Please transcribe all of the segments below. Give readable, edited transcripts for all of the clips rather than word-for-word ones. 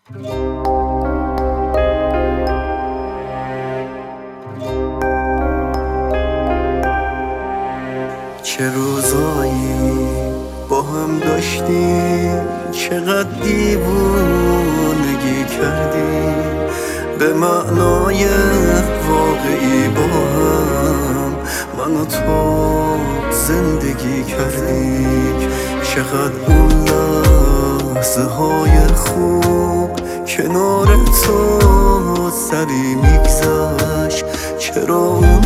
چه روزایی با هم داشتیم، چقدر دیوونگی کردیم، به معنای واقعی با هم من و تو زندگی کردیم. چقدر اون لحظه های خوب کنار تو سری میگذشت، چرا اون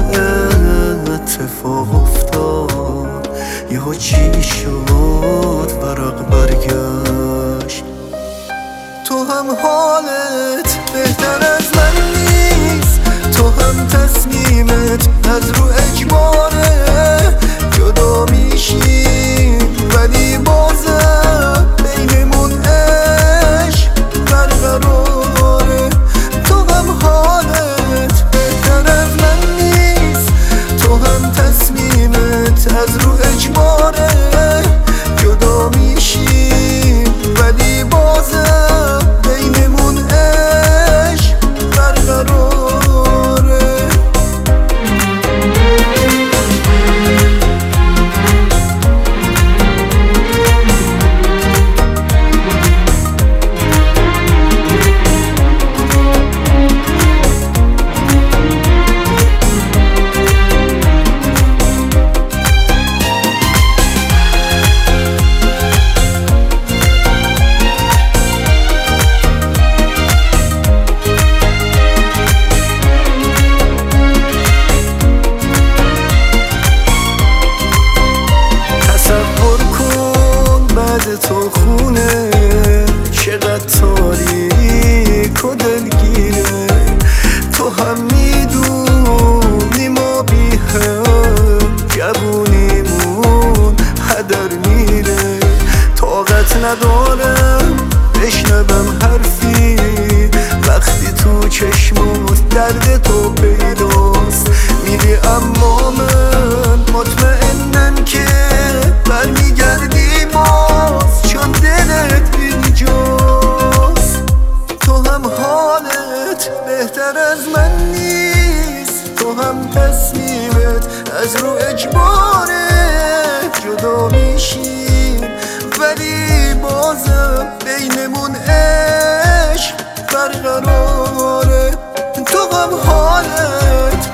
اتفاق افتاد یهو چی شد ورق برگشت. تو هم حالت بهتر از من نیست، تو هم تصمیمت از رو اجباره، جدا میشیم ولی بازم بینمون عشق برقراره. تو هم حالت بهتر از من نیست، تو هم تصمیمت از رو اجباره، جدا میشیم ولی بازم بینمون عشق برقراره. تو خونه چقدر تاریک و دلگیره، تو هم میدونی ما بی هم جوونیمون هدر میره. طاقت ندارم بشنوم حرفی وقتی تو چشمات درد تو پیداست، میری اما من مطمئنم که برمیگردی باز، چون دلت اینجاست. تو هم حالت بهتر از من نیست، تو هم تصمیمت از رو اجباره، جدا میشیم ولی بازم بینمون عشق برقراره. تو هم حالت